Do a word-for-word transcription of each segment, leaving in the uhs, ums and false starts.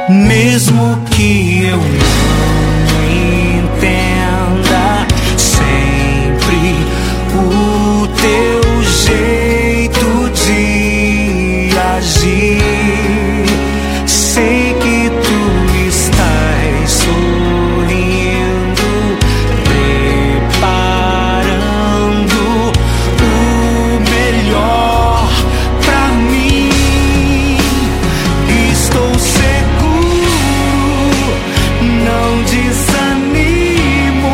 mesmo que eu não entenda sempre o teu jeito de agir. Sei que tu estás sorrindo, preparando o melhor pra mim. Estou seguro, não desanimo,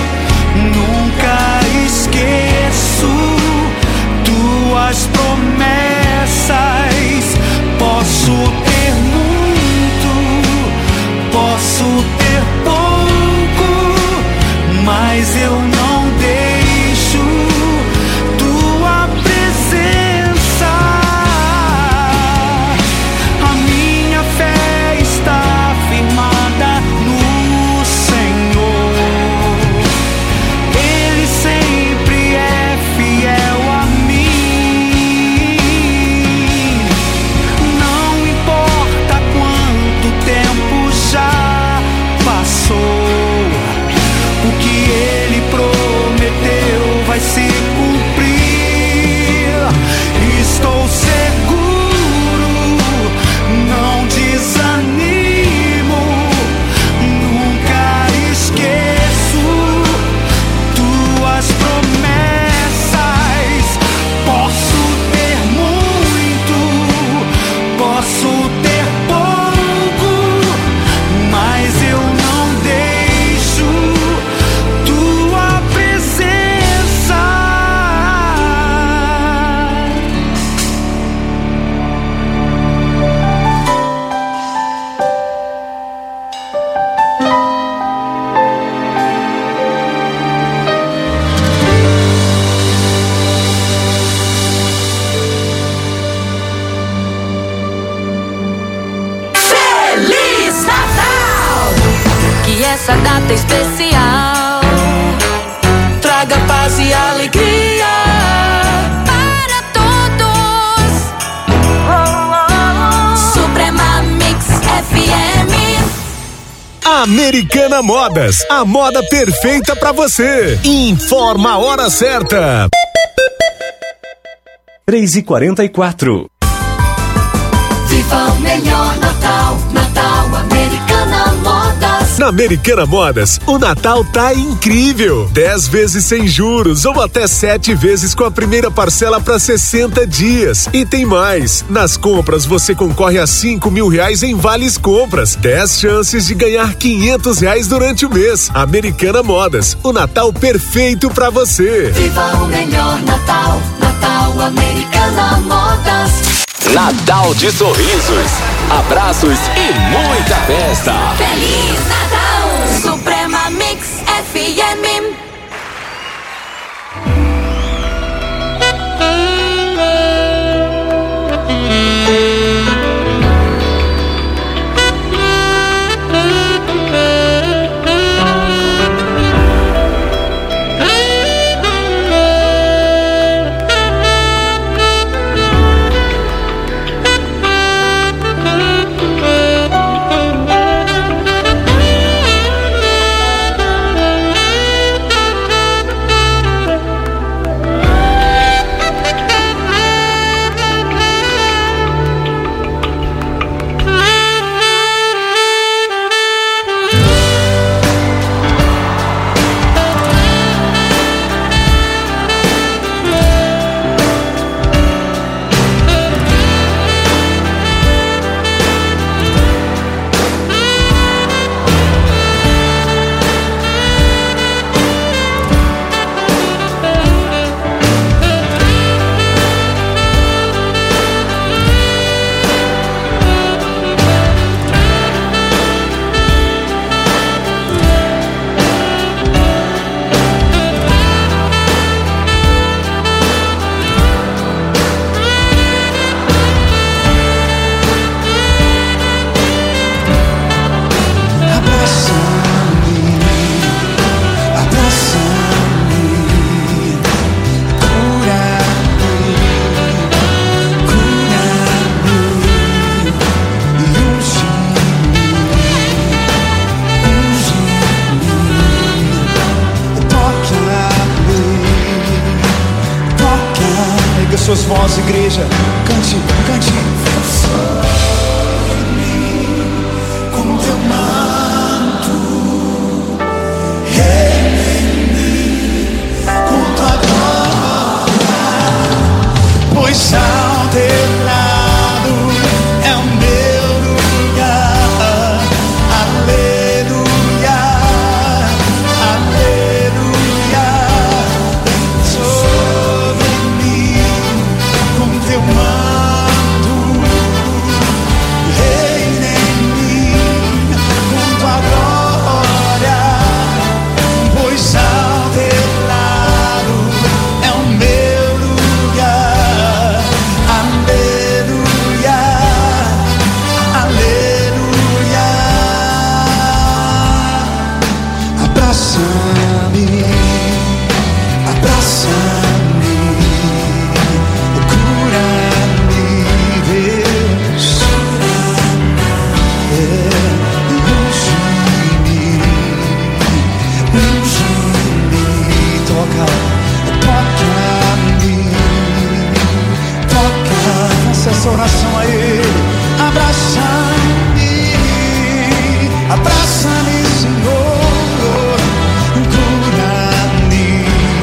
nunca esqueço tuas promessas. Posso ter muito, posso ter pouco, mas eu não deixo tua presença. A minha fé está firmada no Senhor, Ele sempre é fiel a mim. Não importa quanto tempo já passou, o que Ele prometeu vai se cumprir. Estou seguro, não desanimo, nunca esqueço tuas promessas. Posso ter muito, posso ter pouco, mas eu não deixo tua presença. Feliz Natal! Que essa data especial traga paz e alegria para todos. Suprema Mix F M. Americana Modas, a moda perfeita pra você. Informa a hora certa. três e quarenta e quatro. Viva o melhor Natal, Natal Americana Modas. Na Americana Modas, o Natal tá incrível. dez vezes sem juros ou até sete vezes com a primeira parcela para sessenta dias. E tem mais. Nas compras você concorre a cinco mil reais em vales compras. dez chances de ganhar quinhentos reais durante o mês. Americana Modas, o Natal perfeito para você. Viva o melhor Natal, Natal Americana Modas. Natal de sorrisos, abraços e muita festa. Feliz Natal, Suprema Mix F M. voz, igreja. Cante, cante. Com teu manto, rei, com tua glória, pois ao teu lado é o meu lugar. Aleluia, aleluia. Sobre mim, com teu manto, reina em mim, com tua glória, pois ao teu lado é o meu lugar. Aleluia, aleluia. Abraça-me, abraça-me, cura-me, Deus, é, unge-me, unge-me, toca, toca-me, toca, faça essa oração a Ele. Abraça-me, abraça-me, Senhor, cura-me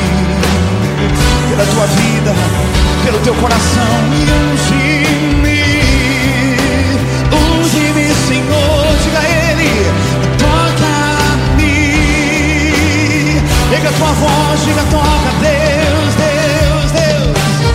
pela tua vida, pelo teu coração, e unge-me, unge-me, Senhor, diga a Ele, toca-me, pega a tua voz, diga, toca, Deus, Deus, Deus.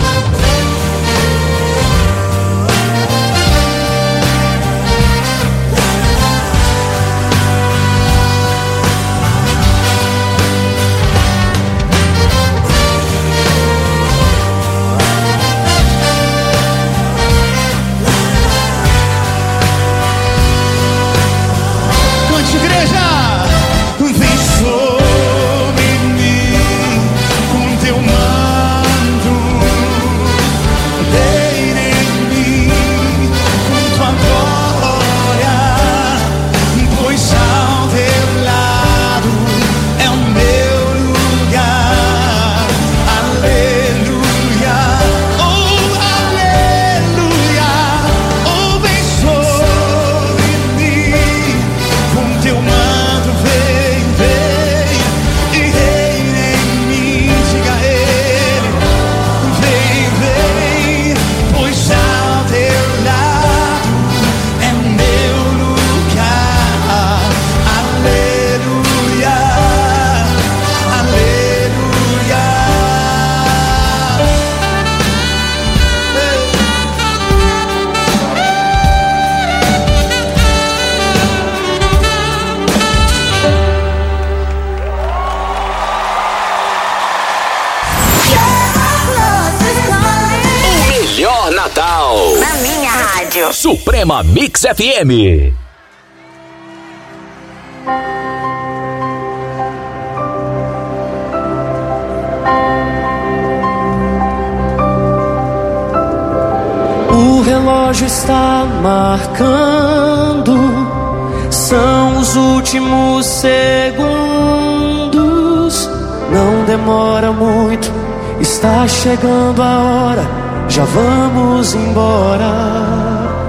Cante, igreja. Vem sobre mim, com teu manto, reina em mim, com tua glória, pois ao teu lado é o meu lugar. Aleluia, oh aleluia, oh vem sobre mim, com teu manto, vem, vem, e reina em mim, diga a Ele, vem, vem, pois ao teu lado é meu lugar. Aleluia, aleluia. O melhor Natal. Na minha rádio. Suprema Mix F M. O relógio está marcando, são os últimos segundos. Não demora muito, está chegando a hora, já vamos embora.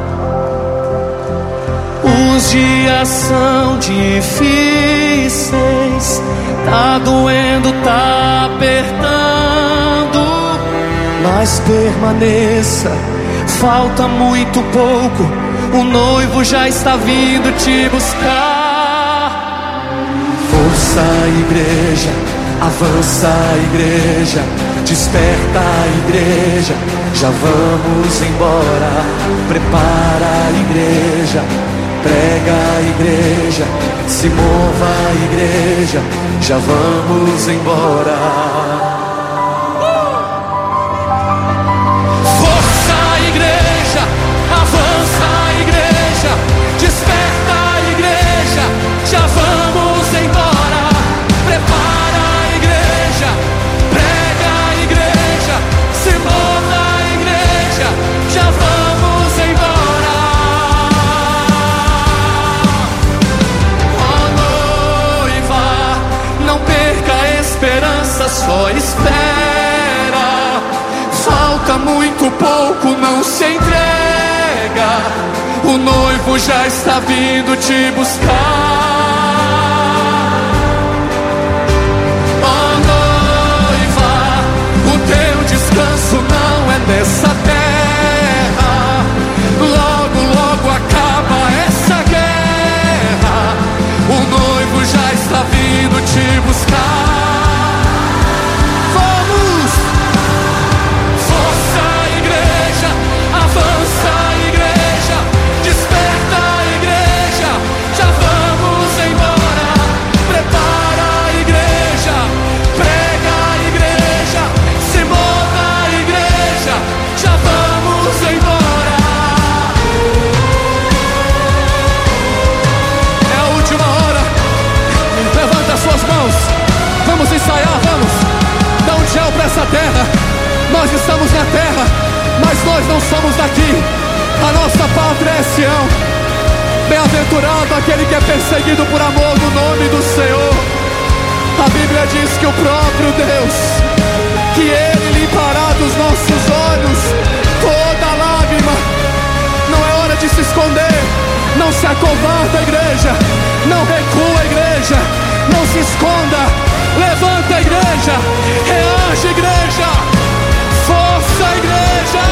Os dias são difíceis, tá doendo, tá apertando, mas permaneça, falta muito pouco, o noivo já está vindo te buscar. Força, igreja, avança, igreja, desperta, igreja, já vamos embora. Prepara, igreja, prega, igreja, se mova, igreja, já vamos embora. Força, igreja, avança, igreja, desperta, igreja, já vamos embora. Prepara, igreja, prega, igreja, se mova, igreja, já vamos embora. Ó noiva, não perca a esperança, só pouco, pouco não se entrega. O noivo já está vindo te buscar. Oh noiva, o teu descanso não é nessa terra. Logo, logo acaba essa guerra. O noivo já está vindo te buscar. Vamos! Força, igreja! Avança, igreja! Desperta, igreja! Já vamos embora! Prepara, igreja! Prega, igreja! Se mova, igreja! Já vamos embora! É a última hora! Levanta suas mãos! Vamos ensaiar, vamos! Dá um tchau pra essa terra! Nós estamos na terra, mas nós não somos daqui. A nossa pátria é Sião. Bem-aventurado aquele que é perseguido por amor do nome do Senhor. A Bíblia diz que o próprio Deus, que Ele limpará dos nossos olhos toda lágrima. Não é hora de se esconder. Não se acovarda, igreja. Não recua, igreja. Não se esconda. Levanta, igreja. Reage, igreja. Força, igreja!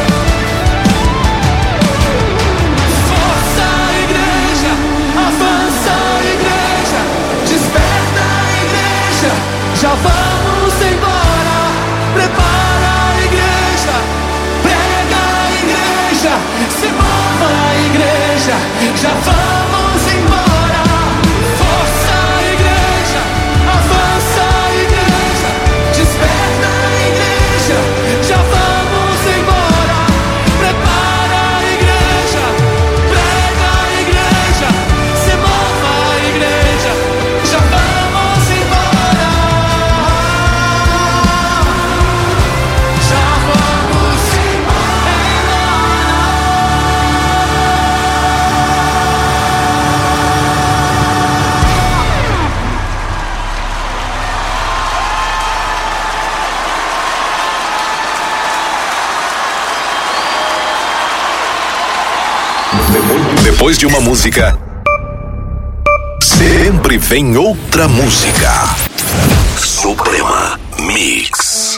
Força, igreja! Avança, igreja! Desperta, igreja! Já vamos embora! Prepara, igreja! Prega, igreja! Se mova, igreja! Já vamos embora! Força, igreja! Avança, igreja! Desperta, igreja! Já vamos embora. Prepara, igreja. Prega, igreja. Se mova, igreja. Já vamos embora. Já vamos embora. Depois de uma música, sempre vem outra música. Suprema Mix.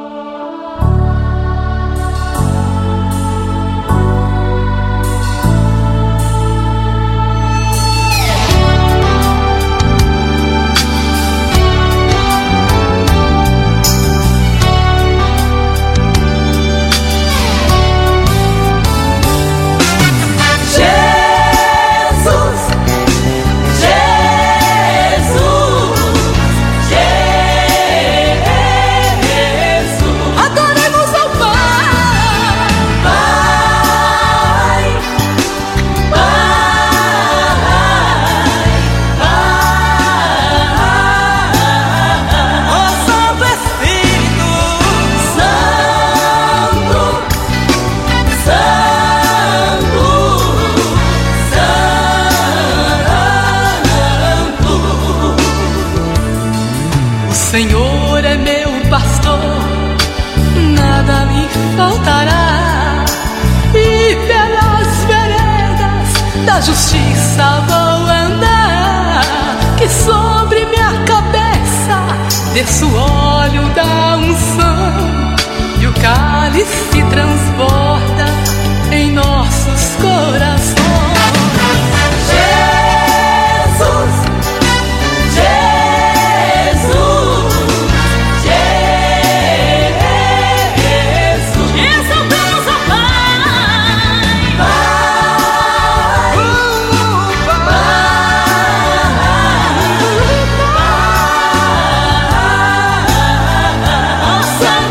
Senhor é meu pastor, nada me faltará. E pelas veredas da justiça vou andar. Que sobre minha cabeça desça o óleo da unção, e o cálice transborda em nossos corações.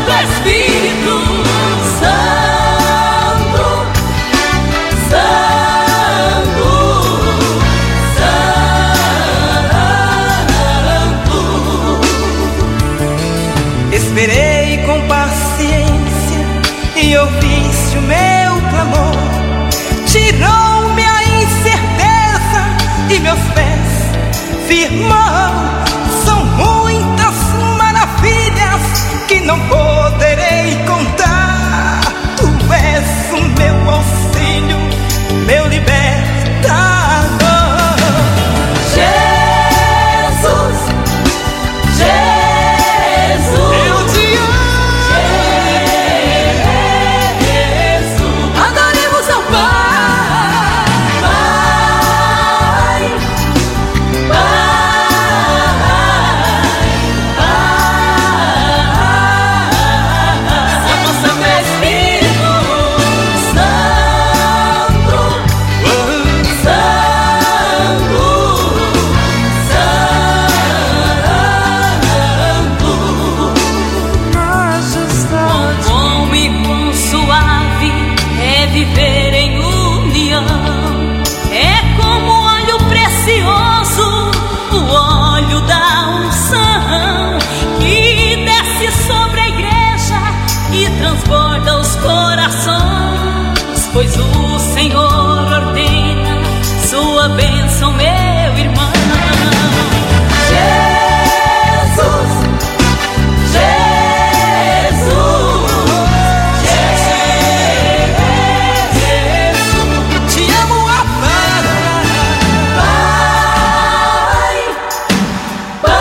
Espírito Santo, Santo. pois o Senhor ordena sua bênção, meu irmão. Jesus, Jesus, Jesus, te amo, Pai, Pai,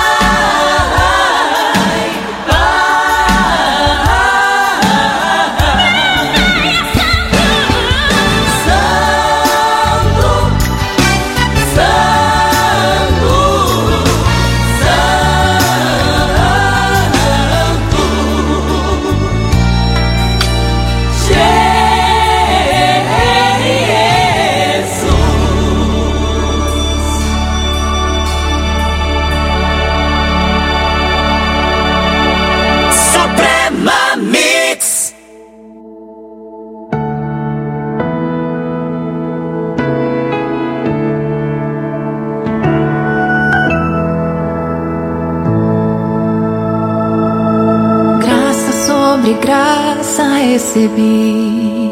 graça recebi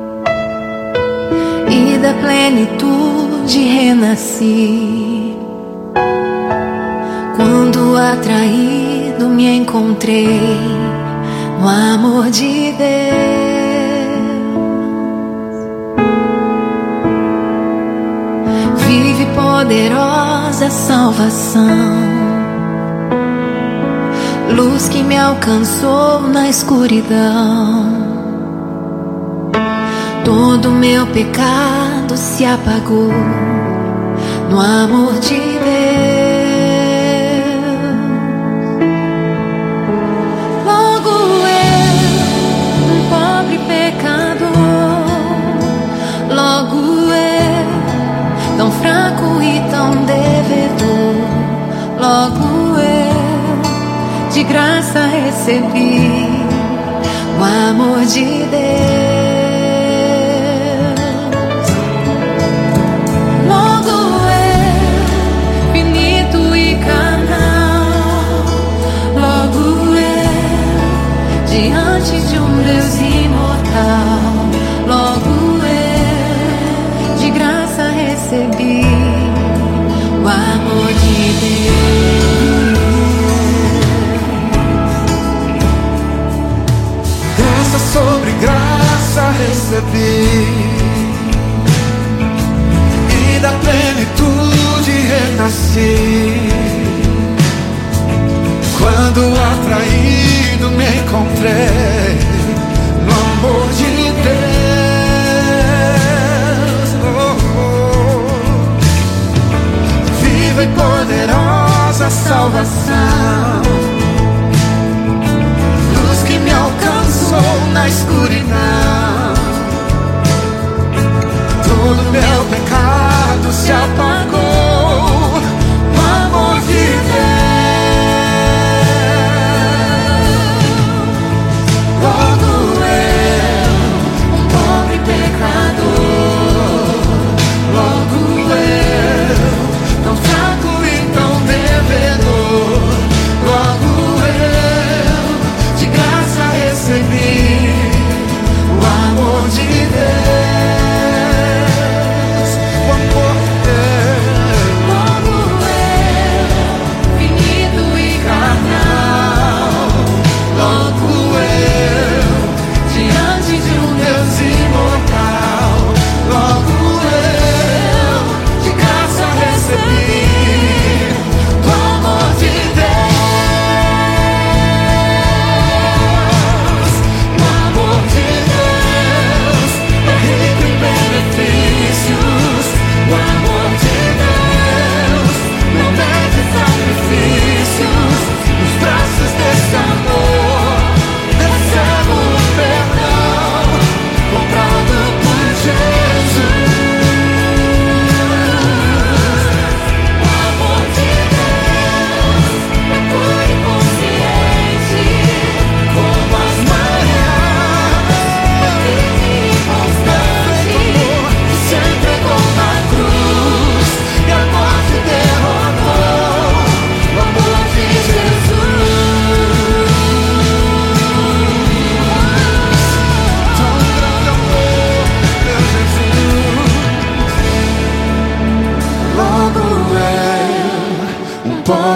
e da plenitude renasci. Quando atraído me encontrei no amor de Deus. Vive poderosa salvação, luz que me alcançou na escuridão. Todo meu pecado se apagou no amor de Deus. Logo eu, um pobre pecador, logo eu, tão fraco e tão devedor, logo eu, de graça recebi o amor de Deus. Logo eu, finito e carnal, logo eu, diante de um Deus imortal, logo eu, de graça recebi o amor de Deus. Sobre graça recebi e da plenitude renasci. Quando atraído me encontrei no amor de Deus. Oh, oh. Viva e poderosa salvação, que me alcançou na escuridão. Todo meu pecado se apagou no amor de Deus. Logo eu, um pobre pecador, logo eu, tão fraco e tão devedor, logo eu, de graça recebi o amor de Deus, o amor de Deus.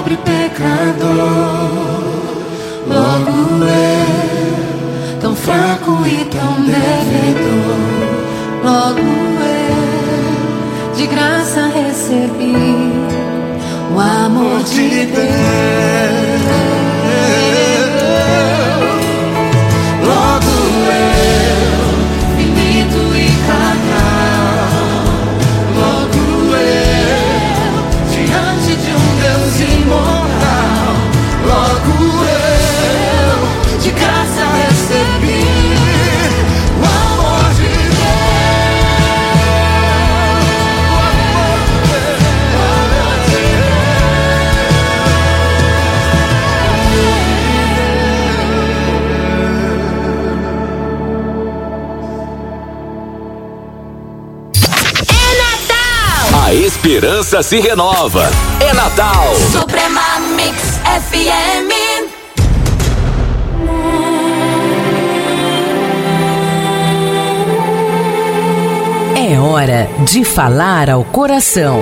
pobre pecador, logo eu, tão fraco e tão devedor, logo eu, de graça recebi o amor de Deus. Logo eu, finito e carnal, logo eu, diante de um Deus imortal, logo eu, de graça recebi o amor de A esperança se renova. É Natal. Suprema Mix F M. É hora de falar ao coração.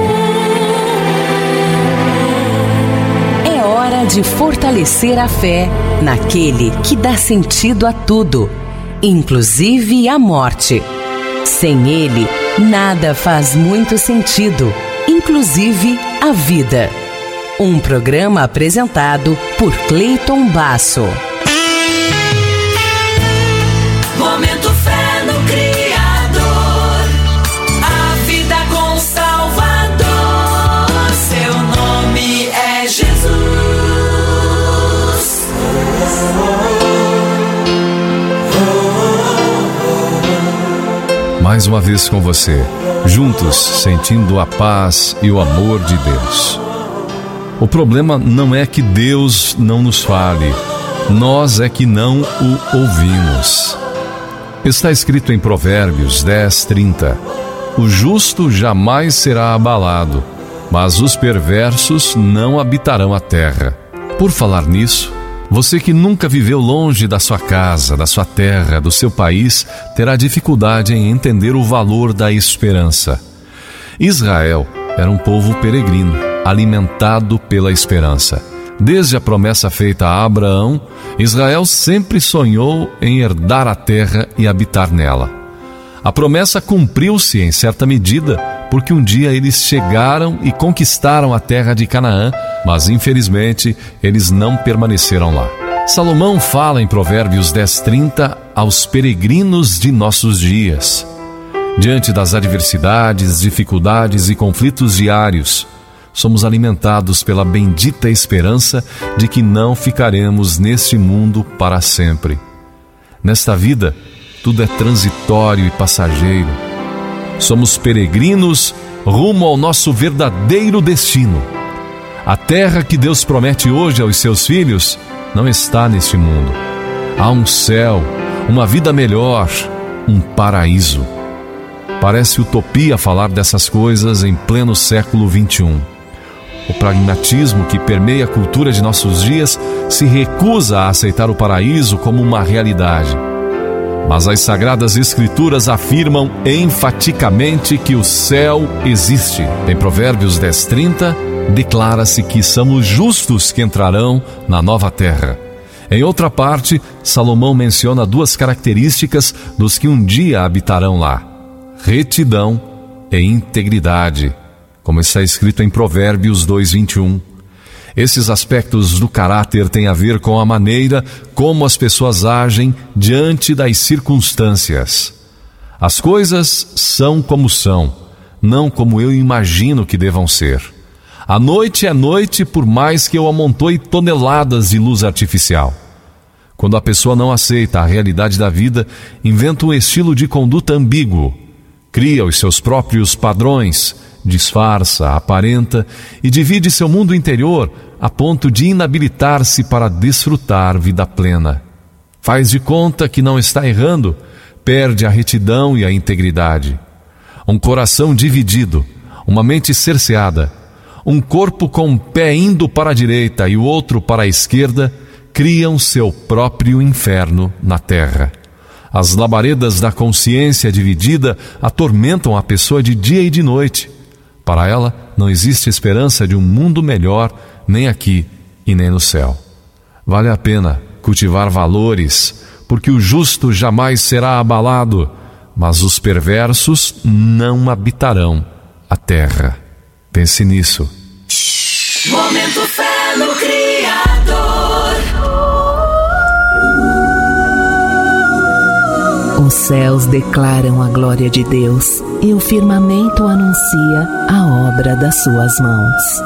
É hora de fortalecer a fé naquele que dá sentido a tudo, inclusive a morte. Sem ele, nada faz muito sentido, inclusive a vida. Um programa apresentado por Cleiton Basso. Momento fé no Criador, a vida com Salvador. Seu nome é Jesus. Mais uma vez com você, juntos sentindo a paz e o amor de Deus. O problema não é que Deus não nos fale, nós é que não o ouvimos. Está escrito em Provérbios dez, trinta: o justo jamais será abalado, mas os perversos não habitarão a terra. Por falar nisso, você que nunca viveu longe da sua casa, da sua terra, do seu país, terá dificuldade em entender o valor da esperança. Israel era um povo peregrino, alimentado pela esperança. Desde a promessa feita a Abraão, Israel sempre sonhou em herdar a terra e habitar nela. A promessa cumpriu-se em certa medida, porque um dia eles chegaram e conquistaram a terra de Canaã, mas infelizmente eles não permaneceram lá. Salomão fala em Provérbios dez, trinta aos peregrinos de nossos dias. Diante das adversidades, dificuldades e conflitos diários, somos alimentados pela bendita esperança de que não ficaremos neste mundo para sempre. Nesta vida, tudo é transitório e passageiro. Somos peregrinos rumo ao nosso verdadeiro destino. A terra que Deus promete hoje aos seus filhos não está neste mundo. Há um céu, uma vida melhor, um paraíso. Parece utopia falar dessas coisas em pleno século vinte e um. O pragmatismo que permeia a cultura de nossos dias se recusa a aceitar o paraíso como uma realidade. Mas as Sagradas Escrituras afirmam enfaticamente que o céu existe. Em Provérbios dez, trinta, declara-se que são os justos que entrarão na nova terra. Em outra parte, Salomão menciona duas características dos que um dia habitarão lá: retidão e integridade, como está escrito em Provérbios dois, vinte e um. Esses aspectos do caráter têm a ver com a maneira como as pessoas agem diante das circunstâncias. As coisas são como são, não como eu imagino que devam ser. A noite é noite por mais que eu amontoe toneladas de luz artificial. Quando a pessoa não aceita a realidade da vida, inventa um estilo de conduta ambíguo, cria os seus próprios padrões, disfarça, aparenta e divide seu mundo interior a ponto de inabilitar-se para desfrutar vida plena. Faz de conta que não está errando, perde a retidão e a integridade. Um coração dividido, uma mente cerceada, um corpo com um pé indo para a direita e o outro para a esquerda, criam seu próprio inferno na terra. As labaredas da consciência dividida atormentam a pessoa de dia e de noite. Para ela, não existe esperança de um mundo melhor nem aqui e nem no céu. Vale a pena cultivar valores, porque o justo jamais será abalado, mas os perversos não habitarão a terra. Pense nisso. Momento Fé no Criador. Os céus declaram a glória de Deus e o firmamento anuncia a obra das suas mãos.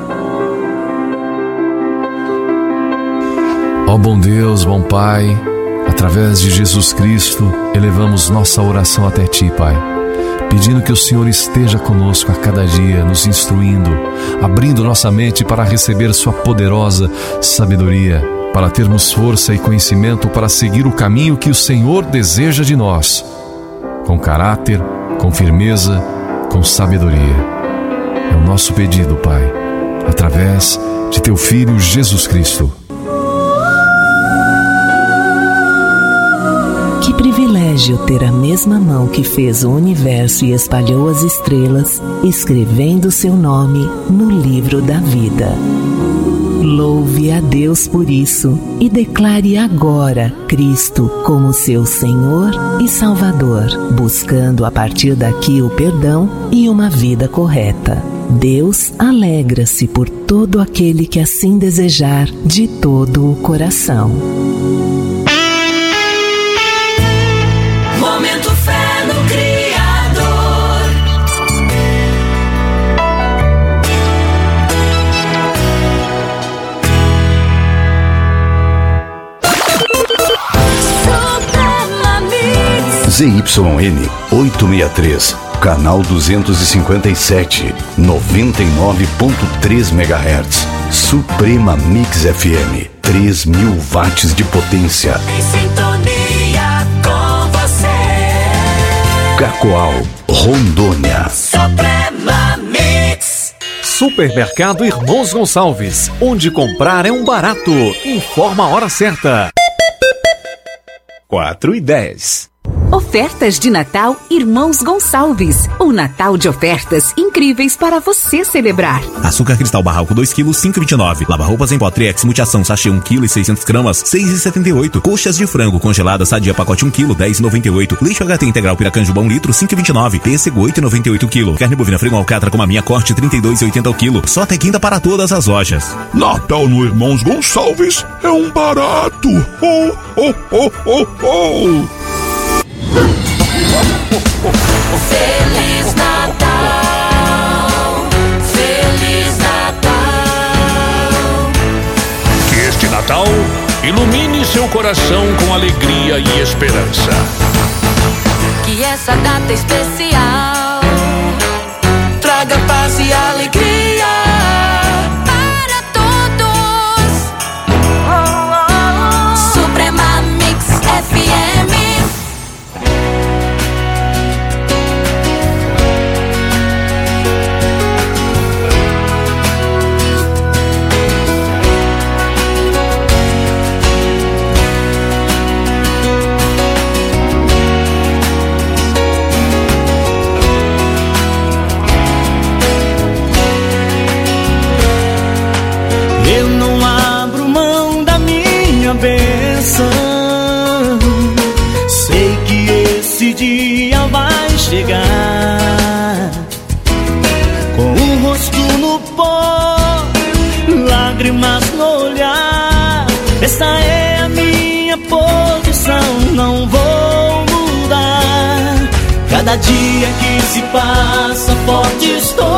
Ó bom Deus, bom Pai, através de Jesus Cristo, elevamos nossa oração até Ti, Pai, pedindo que o Senhor esteja conosco a cada dia, nos instruindo, abrindo nossa mente para receber Sua poderosa sabedoria, para termos força e conhecimento para seguir o caminho que o Senhor deseja de nós, com caráter, com firmeza, com sabedoria. É o nosso pedido, Pai, através de Teu Filho Jesus Cristo. Que privilégio ter a mesma mão que fez o universo e espalhou as estrelas, escrevendo seu nome no livro da vida. Louve a Deus por isso e declare agora Cristo como seu Senhor e Salvador, buscando a partir daqui o perdão e uma vida correta. Deus alegra-se por todo aquele que assim desejar de todo o coração. Momento Fé no Criador. Z Y N oitocentos e sessenta e três, canal duzentos e cinquenta e sete, noventa e nove ponto três megahertz. Suprema Mix F M, três mil watts de potência. Em sintonia com você. Cacoal, Rondônia. Suprema Mix. Supermercado Irmãos Gonçalves, onde comprar é um barato. Informa a hora certa. quatro e dez. Ofertas de Natal Irmãos Gonçalves. O Natal de ofertas incríveis para você celebrar. Açúcar cristal barralco dois quilos, cinco e vinte e nove. Lava-roupas em pó Triex multiação sachê um quilo e seiscentos gramas, seis e setenta e oito. Coxas de frango congelada sadia pacote um quilo, dez e noventa e oito. Lixo H T integral Piracanjuba um litro, cinco e vinte e nove. Pêssego oito e noventa e oito quilo. Carne bovina frango alcatra com a minha corte trinta e dois e oitenta o quilo. Só até quinta para todas as lojas. Natal no Irmãos Gonçalves é um barato. Oh, oh, oh, oh, oh. Feliz Natal, Feliz Natal. Que este Natal ilumine seu coração com alegria e esperança. Que essa data especial traga paz e alegria para todos. Suprema Mix F M. Sei que esse dia vai chegar, com o rosto no pó, lágrimas no olhar. Essa é a minha posição, não vou mudar. Cada dia que se passa forte estou.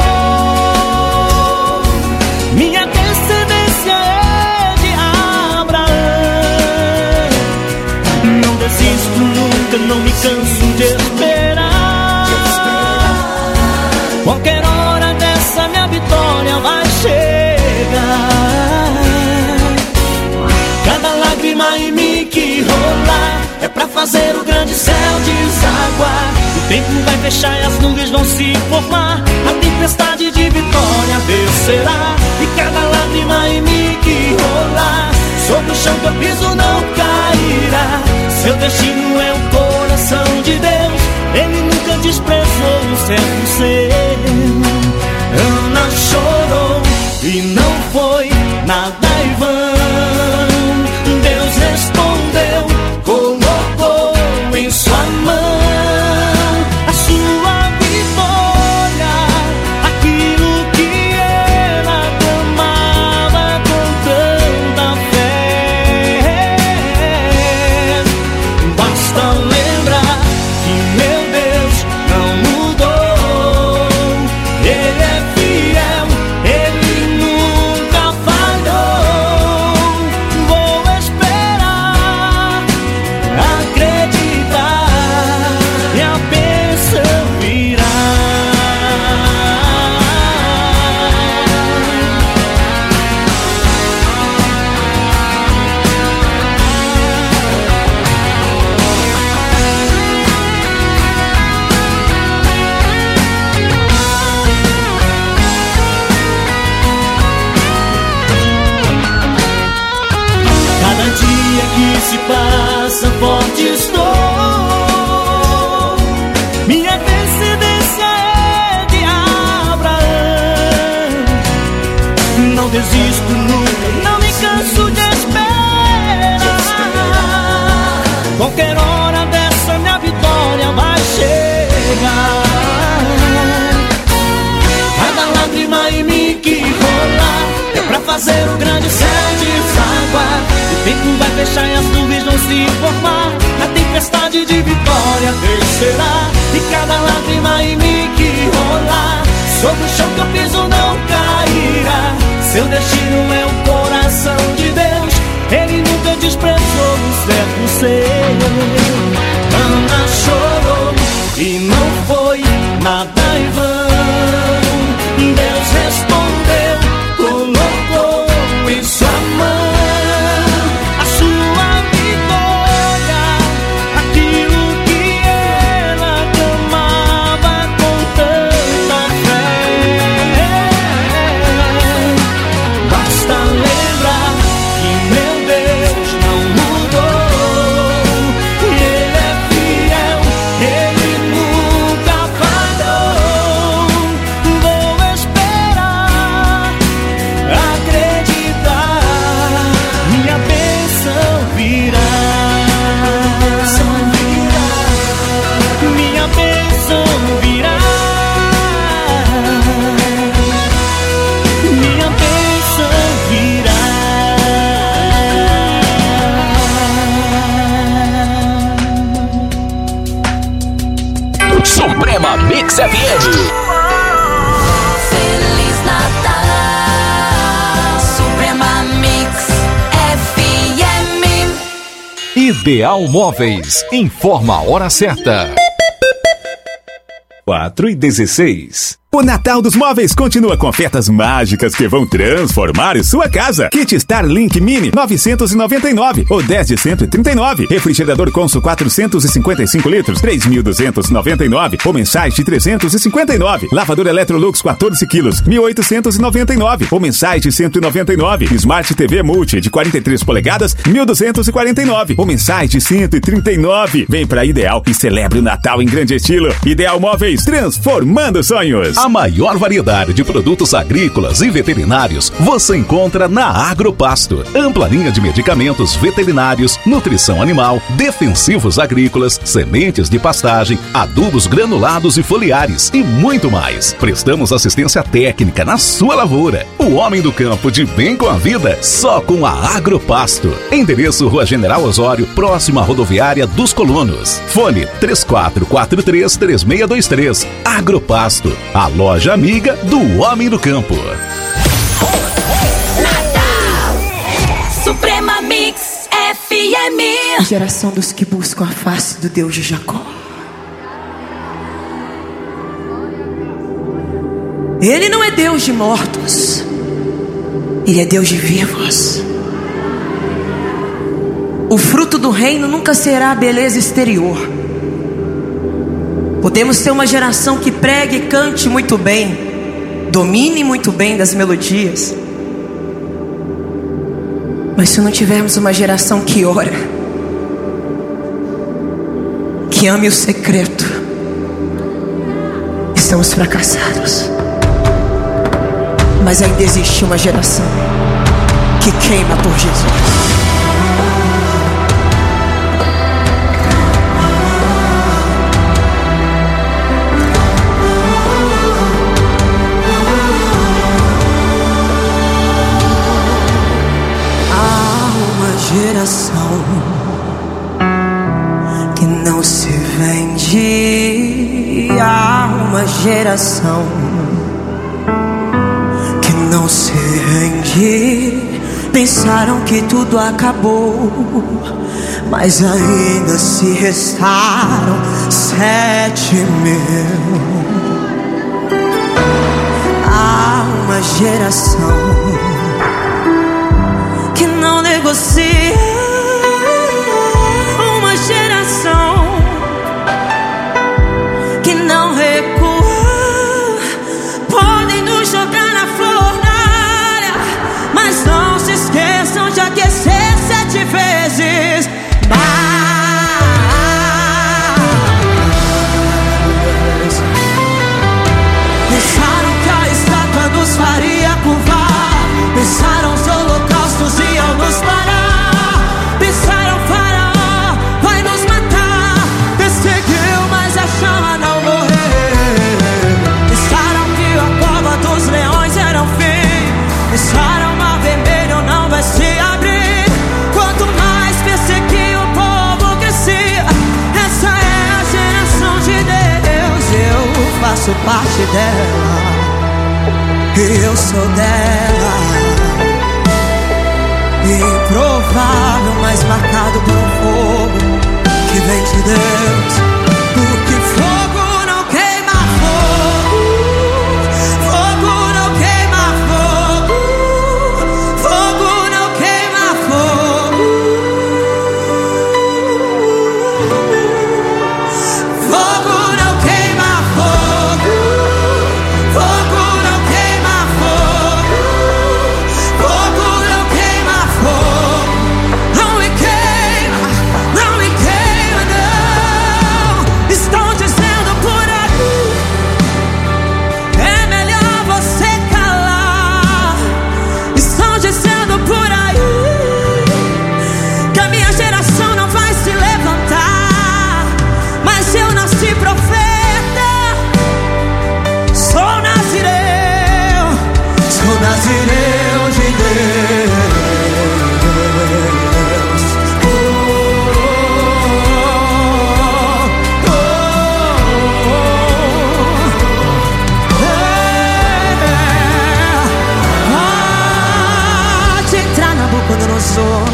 Minha descendência é de Abraão. Não desisto nunca, não me canso de esperar. Qualquer hora dessa minha vitória vai chegar. Cada lágrima em mim que rolar é pra fazer o grande céu desaguar. O tempo vai fechar e as nuvens vão se formar. A tempestade de vitória descerá. E cada lágrima em mim que rolar, sobre o chão que eu piso não cairá. Seu destino é o coração de Deus. Ele nunca desprezou um servo seu. Ana e não foi nada em vão. Deus respondeu, colocou em sua mão a sua vitória, aquilo que ela clamava com tanta fé. Basta lembrar que meu Deus não mudou, Ele é fiel, Ele nunca falhou. Vou esperar, acreditar, e a bênção virá. Cada dia que se passa, forte estou. Minha descendência é de Abraão. Não desisto nunca, não me canso de esperar. Qualquer hora dessa minha vitória vai chegar. Cada lágrima em mim que rolar é pra fazer o grande céu desaguar. O tempo vai fechar e as nuvens vão se formar. A tempestade de vitória descerá. E cada lágrima em mim que rolar, sobre o chão que eu piso não cairá. Seu destino é o coração de Deus, Ele nunca desprezou o servo seu. Ana chorou e não foi nada em vão. Deus respondeu, colocou em sua mão a sua vitória, aquilo que ela clamava com tanta fé. Basta lembrar que meu Deus não mudou, e Ele é fiel, Ele nunca falhou. Vou esperar, acreditar, minha bênção virá. Minha bênção virá. Minha bênção virá. Suprema Mix F M. Feliz Natal, Suprema Mix F M. Ideal Móveis informa a hora certa. quatro e dezesseis. O Natal dos Móveis continua com ofertas mágicas que vão transformar sua casa. Kit Starlink Mini novecentos e noventa e nove ou dez de cento e trinta e nove. Refrigerador Consul quatrocentos e cinquenta e cinco litros três mil duzentos e noventa e nove ou mensais de trezentos e cinquenta e nove. Lavador Electrolux quatorze quilos mil oitocentos e noventa e nove ou mensais de cento e noventa e nove. Smart T V Multi de quarenta e três polegadas mil duzentos e quarenta e nove ou mensais de cento e trinta e nove. Vem pra Ideal e celebre o Natal em grande estilo. Ideal Móveis, transformando sonhos. A maior variedade de produtos agrícolas e veterinários você encontra na Agropasto. Ampla linha de medicamentos veterinários, nutrição animal, defensivos agrícolas, sementes de pastagem, adubos granulados e foliares e muito mais. Prestamos assistência técnica na sua lavoura. O homem do campo de bem com a vida, só com a Agropasto. Endereço Rua General Osório, próxima à rodoviária dos Colonos. Fone três quatro quatro três, três seis dois três. Agropasto, a loja amiga do homem do campo. Natal, Suprema Mix F M. A geração dos que buscam a face do Deus de Jacó. Ele não é Deus de mortos, Ele é Deus de vivos. O fruto do reino nunca será a beleza exterior. Podemos ter uma geração que pregue e cante muito bem, domine muito bem das melodias, mas se não tivermos uma geração que ora, que ame o secreto, estamos fracassados. Mas ainda existe uma geração que queima por Jesus. Geração que não se vende. Há uma geração que não se rende. Pensaram que tudo acabou, mas ainda se restaram sete mil. Há uma geração que não negocia, uma geração que não recua. Podem nos jogar na fornalha, mas não se esqueçam de aquecer sete vezes mais. Pensaram que a estátua nos faria curvar, pensaram os holocaustos iam nos parar, pensaram Faraó vai nos matar, perseguiu mas a chama não morreu. Pensaram que a cova dos leões era o fim, pensaram o mar vermelho não vai se abrir. Quanto mais perseguia o povo crescia. Essa é a geração de Deus. Eu faço parte dela, eu sou dela. Improvável, mas marcado por um fogo que vem de Deus. Porque fogo não queima fogo, fogo não queima fogo, fogo não queima fogo, fogo não queima fogo, fogo não queima fogo, fogo não queima fogo. Não me queima, não me queima não. Estão dizendo por aí, é melhor você calar. Estão dizendo por aí que a minha geração não vai se levantar. Mas eu nasci profeta, sou nazireu, sou nazireu de Deus. Pode entrar na boca quando eu não sou.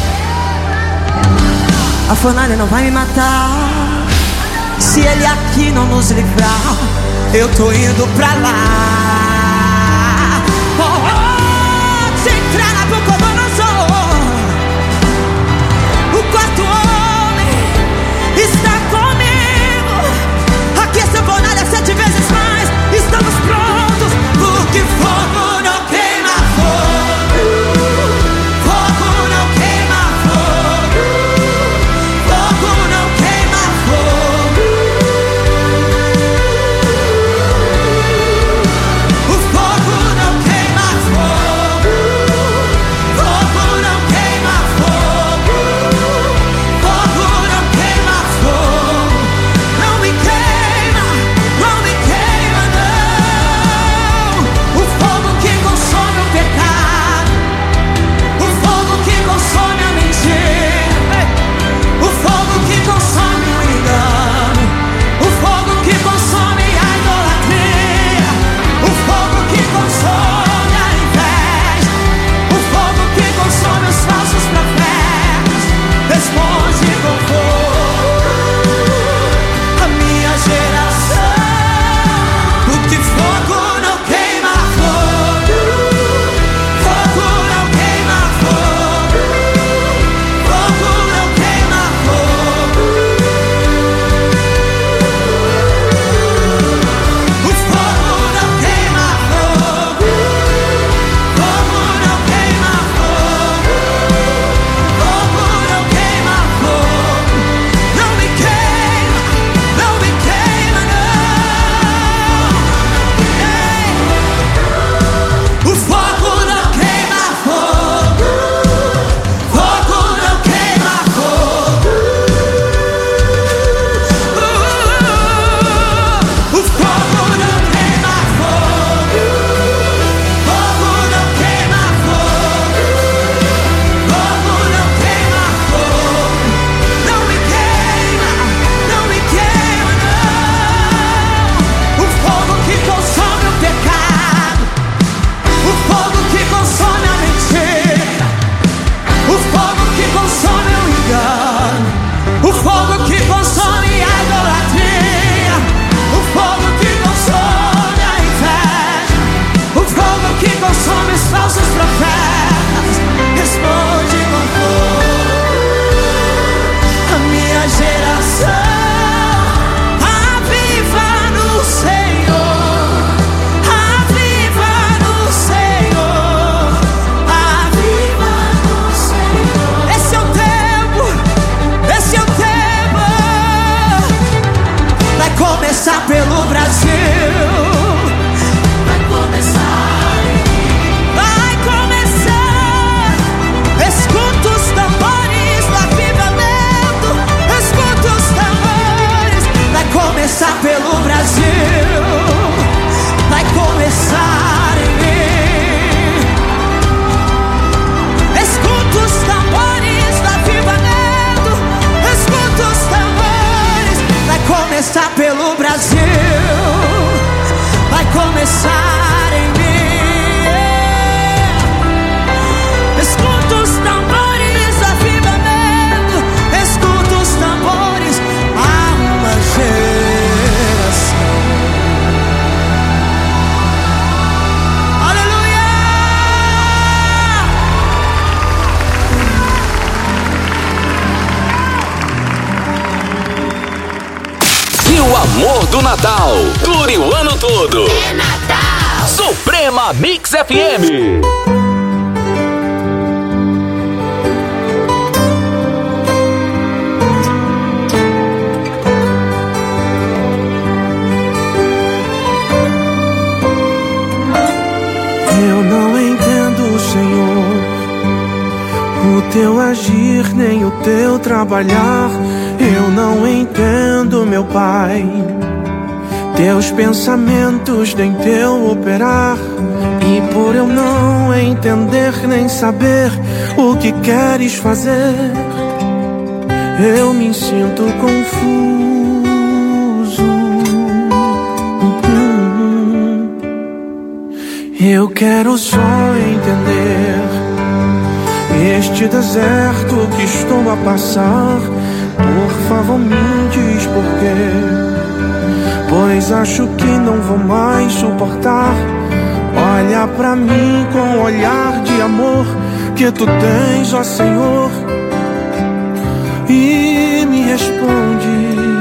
A fornalha não vai me matar. Se ele aqui não nos livrar, eu tô indo pra lá. Pode entrar na boca quando eu não sou. O quarto homem está comigo. Aqui essa fornalha sete vezes mais. Estamos prontos, porque fogo não queima fogo, fogo não queima fogo, fogo não queima fogo. do Natal. Dure o ano todo. É Natal. Suprema Mix F M. Eu não entendo, Senhor, o teu agir nem o teu trabalhar. Eu não entendo, meu Pai, teus pensamentos nem teu operar. E por eu não entender nem saber o que queres fazer, eu me sinto confuso. Eu quero só entender este deserto que estou a passar. Por favor, me diz por quê, pois acho que não vou mais suportar. Olha pra mim com um olhar de amor que tu tens, ó Senhor, e me responde.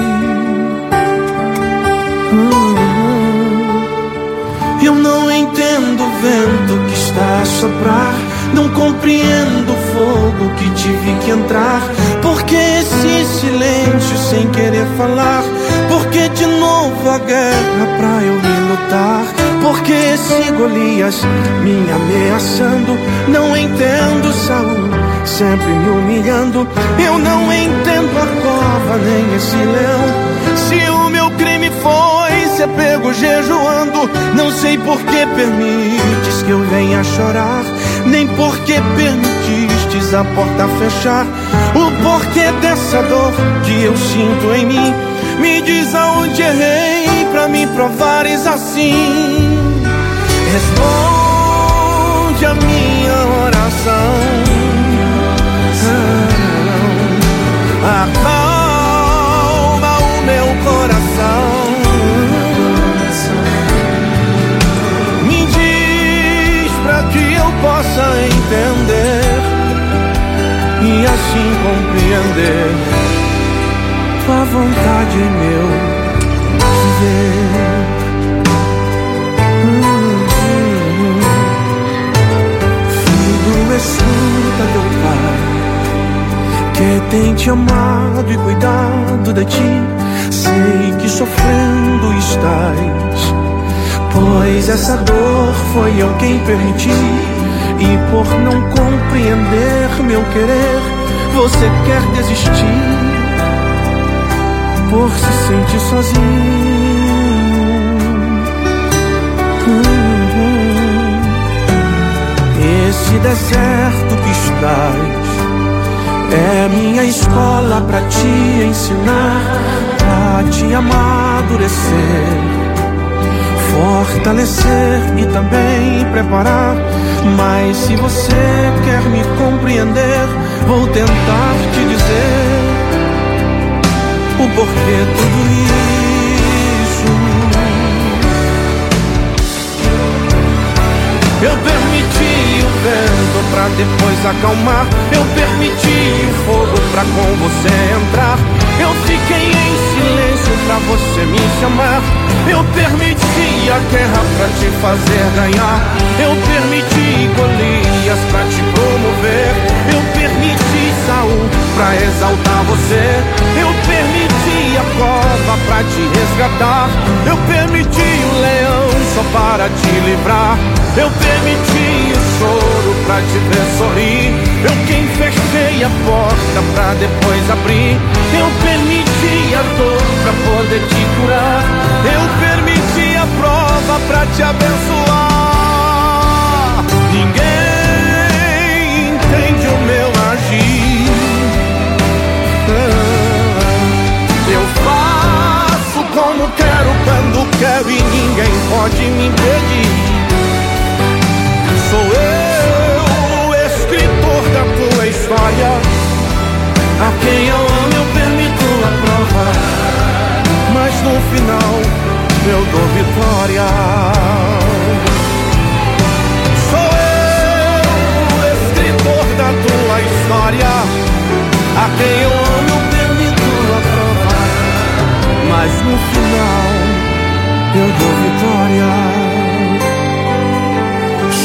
Eu não entendo o vento que está a soprar, não compreendo o fogo que tive que entrar. Por que esse silêncio sem querer falar? Por que de novo a guerra pra eu me lutar? Por que esse Golias me ameaçando? Não entendo Saul sempre me humilhando. Eu não entendo a cova nem esse leão. Se o meu crime foi ser pego jejuando, não sei por que permites que eu venha chorar, nem por que permitistes a porta fechar. O porquê dessa dor que eu sinto em mim? Me diz aonde errei pra me provares assim. Responde a minha oração. Acalma o meu coração. Me diz pra que eu possa entender e assim compreender tua vontade em meu viver. Filho, escuta teu pai, que tem te amado e cuidado de ti. Sei que sofrendo estás, pois essa dor foi eu quem permiti. E por não compreender meu querer, você quer desistir, por se sentir sozinho. Esse deserto que estás é minha escola pra te ensinar, pra te amadurecer, fortalecer e também preparar. Mas se você quer me compreender, vou tentar te dizer o porquê tudo isso. Eu permiti o vento pra depois acalmar. Eu permiti o fogo pra com você entrar. Eu fiquei em silêncio pra você me chamar. Eu permiti a guerra pra te fazer ganhar. Eu permiti Golias pra te promover. Eu permiti Saul pra exaltar você. Eu permiti a cova pra te resgatar. Eu permiti o leão só para te livrar. Eu permiti o choro pra te ver sorrir. Eu quem fechei a porta pra depois abrir. Eu permiti a dor pra poder te curar. Eu permiti a prova pra te abençoar. Ninguém entende o meu agir. Eu faço como quero, quando quero, e ninguém pode me impedir. Sou eu, o escritor da tua história. A quem eu amo eu permito a prova, mas no final eu dou vitória. Sou eu, o escritor da tua história. A quem eu amo eu permito a prova, mas no final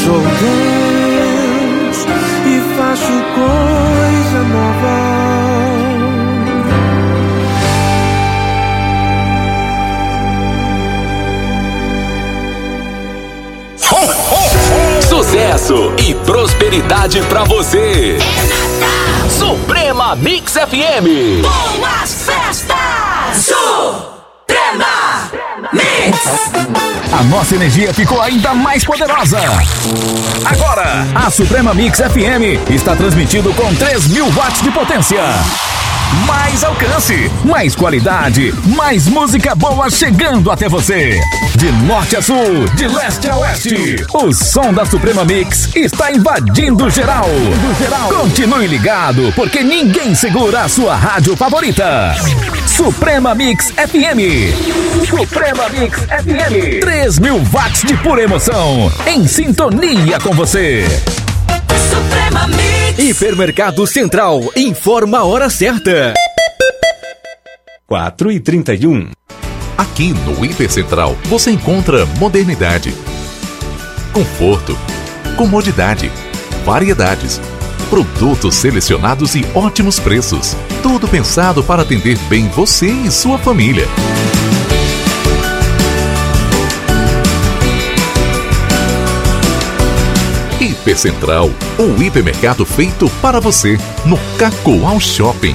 sou Deus e faço coisa nova. Sucesso e prosperidade pra você. É Suprema Mix F M. Boas festas! Suprema Mix! A nossa energia ficou ainda mais poderosa. Agora, a Suprema Mix F M está transmitindo com três mil watts de potência. Mais alcance, mais qualidade, mais música boa chegando até você. De norte a sul, de leste a oeste, o som da Suprema Mix está invadindo geral. geral. Continue ligado, porque ninguém segura a sua rádio favorita. Suprema Mix F M. Suprema Mix F M. três mil watts de pura emoção, em sintonia com você. Suprema Mix. Hipermercado Central informa a hora certa. quatro e trinta e um. Aqui no Hipercentral você encontra modernidade, conforto, comodidade, variedades, produtos selecionados e ótimos preços. Tudo pensado para atender bem você e sua família. Hipercentral, o hipermercado feito para você, no Cacoal Shopping.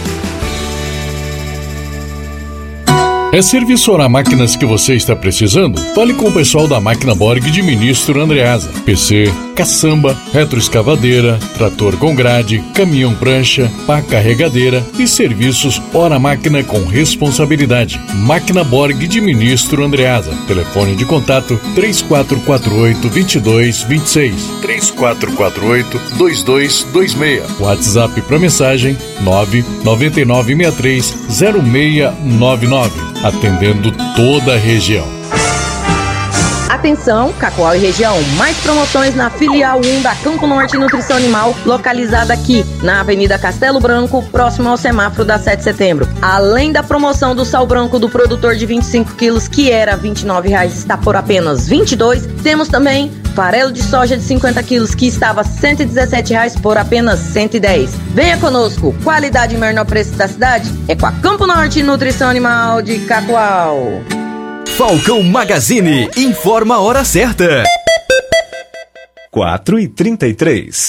É serviço Ora Máquinas que você está precisando? Fale com o pessoal da Máquina Borg de Ministro Andreasa. P C, caçamba, retroescavadeira, trator com grade, caminhão prancha, pá carregadeira e serviços Ora Máquina com responsabilidade. Máquina Borg de Ministro Andreasa. Telefone de contato três quatro quatro oito, dois dois dois seis. três quatro quatro oito, dois dois dois seis. WhatsApp para mensagem nove nove nove seis três zero seis nove nove. Atendendo toda a região. Atenção, Cacoal e região, mais promoções na filial um da Campo Norte Nutrição Animal, localizada aqui na Avenida Castelo Branco, próximo ao semáforo da sete de setembro. Além da promoção do sal branco do produtor de vinte e cinco quilos, que era vinte e nove reais, está por apenas vinte e dois reais. Temos também farelo de soja de cinquenta quilos, que estava cento e dezessete reais, por apenas cento e dez reais. Venha conosco, qualidade e menor preço da cidade é com a Campo Norte Nutrição Animal de Cacoal. Falcão Magazine informa a hora certa. quatro e trinta e três.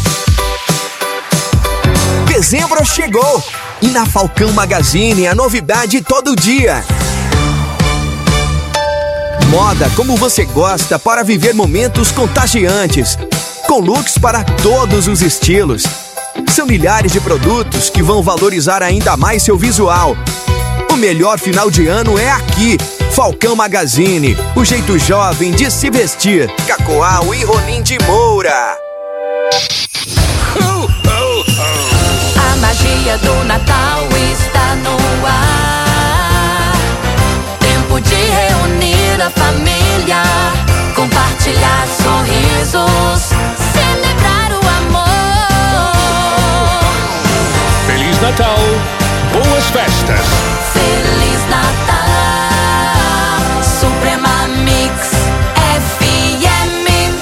Dezembro chegou e na Falcão Magazine a novidade todo dia. Moda como você gosta para viver momentos contagiantes, com looks para todos os estilos. São milhares de produtos que vão valorizar ainda mais seu visual. O melhor final de ano é aqui. Falcão Magazine, o jeito jovem de se vestir. Cacoal e Rolim de Moura. A magia do Natal está no ar. Tempo de reunir a família, compartilhar sorrisos, celebrar o amor. Feliz Natal, boas festas. Feliz Natal. Suprema Mix F M.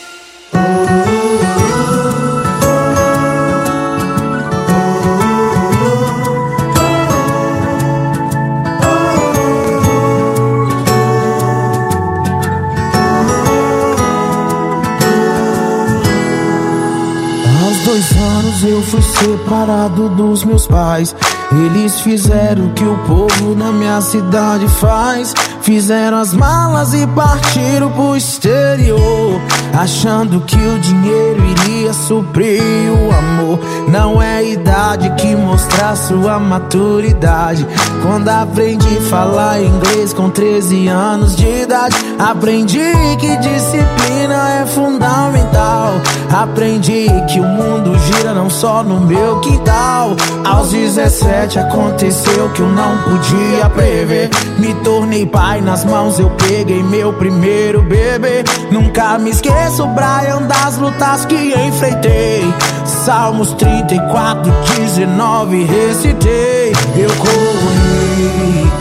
Aos dois anos eu fui separado dos meus pais. Eles fizeram o que o povo na minha cidade faz. Fizeram as malas e partiram pro exterior, achando que o dinheiro iria suprir o amor. Não é a idade que mostra sua maturidade. Quando aprendi a falar inglês com treze anos de idade, aprendi que disciplina é fundamental. Aprendi que o mundo gira não só no meu quintal. Aos dezessete aconteceu que eu não podia prever. Me tornei pai, nas mãos eu peguei meu primeiro bebê. Nunca me esqueço, Brian, das lutas que enfrentei. Salmos trinta e quatro, dezenove recitei. Eu corri,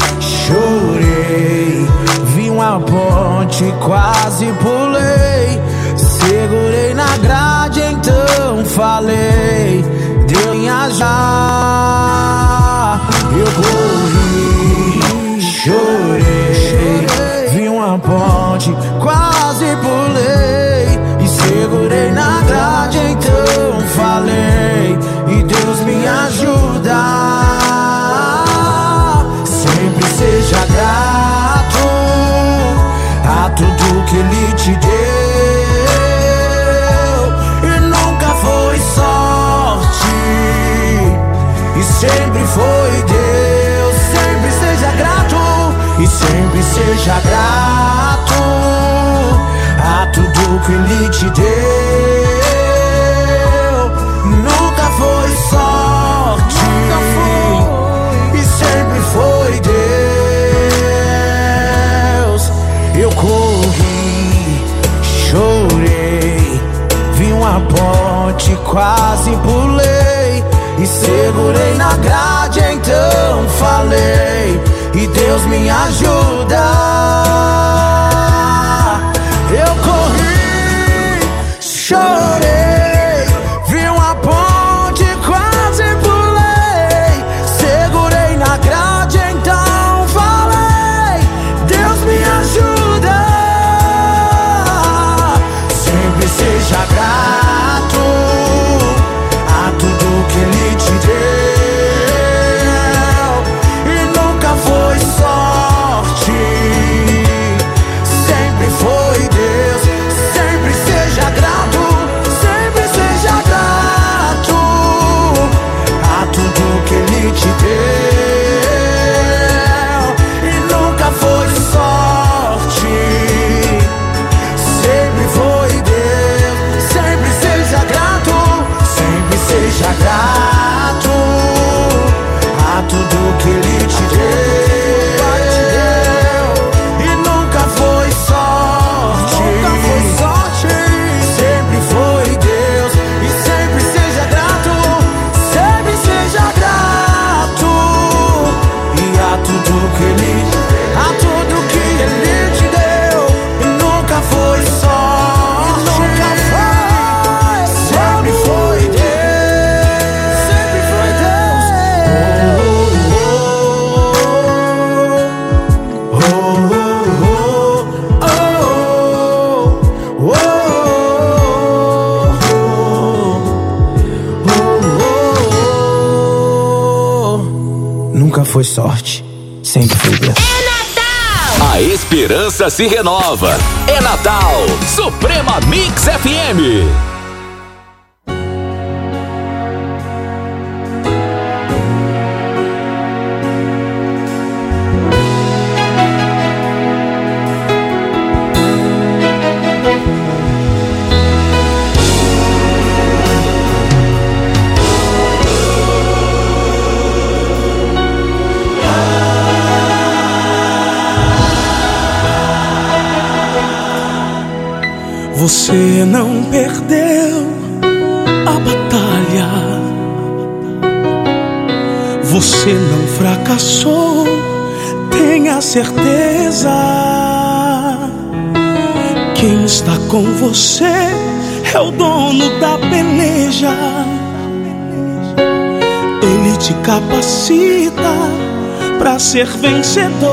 chorei, vi uma ponte, quase pulei. na grade, então falei, Deus me ajuda. Eu corri, chorei, vi uma ponte, quase pulei e segurei na grade, então falei, e Deus me ajuda. Sempre seja grato a tudo que Ele te deu, e nunca foi sorte, e sempre foi Deus. Sempre seja grato, e sempre seja grato a tudo que Ele te deu. Nunca foi sorte, nunca foi, e sempre foi Deus. Eu corri, chorei, vi uma ponte, quase pulei e segurei na grade, então falei, e Deus me ajuda. Eu corri, chorei, vi uma ponte, quase pulei, segurei na grade, então falei, Deus me ajuda. Sempre seja grato a tudo que Ele te deu, e nunca foi sorte, sempre foi Deus. Sempre seja grato, sempre seja grato a tudo que Ele te deu, e nunca foi sorte, sempre foi Deus. Sempre seja grato, sempre seja grato a tudo que Ele te deu, e nunca foi sorte, nunca foi sorte, sempre foi Deus. E sempre seja grato, sempre seja grato, e a tudo que Ele, a tudo que Ele te deu, e nunca foi sorte, nunca foi, sempre foi Deus, sempre foi Deus. Oh, oh, oh, oh, oh, oh, oh. Nunca foi sorte, sempre foi Deus. A esperança se renova. É Natal, Suprema Mix F M. Você não perdeu a batalha, você não fracassou, tenha certeza. Quem está com você é o dono da peleja. Ele te capacita pra ser vencedor.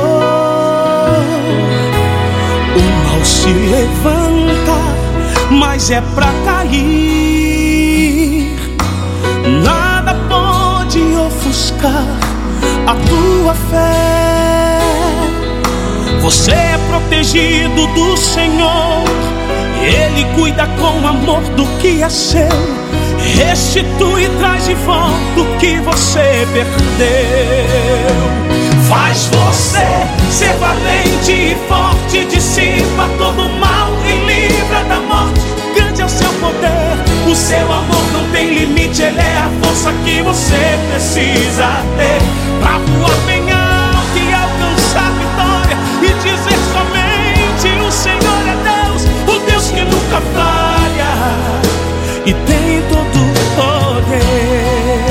O mal se levanta, mas é pra cair. Nada pode ofuscar a tua fé. Você é protegido do Senhor, Ele cuida com amor do que é seu. Restitui e traz de volta o que você perdeu. Faz você ser valente e forte, dissipa todo o mal e livra da morte. Grande é o seu poder, o seu amor não tem limite. Ele é a força que você precisa ter pra voar bem alto e alcançar vitória e dizer somente: o Senhor é Deus, o Deus que nunca falha e tem todo o poder.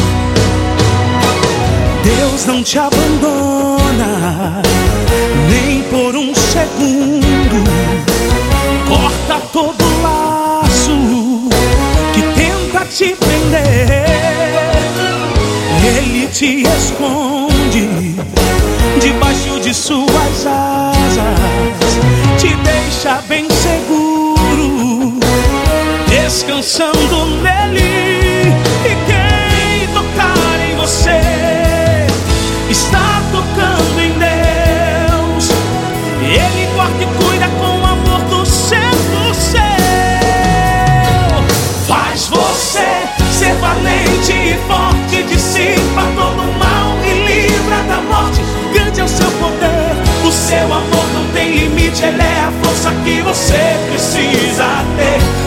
Deus não te abandona nem por um segundo. Corta todo laço te esconde debaixo de suas asas, te deixa bem seguro, descansando nele. E quem tocar em você está tocando em Deus. Ele corta e cuida com o amor do centro seu. Faz você ser valente e forte, dissipa todo o mal e livra da morte. Grande é o seu poder, o seu amor não tem limite. Ele é a força que você precisa ter.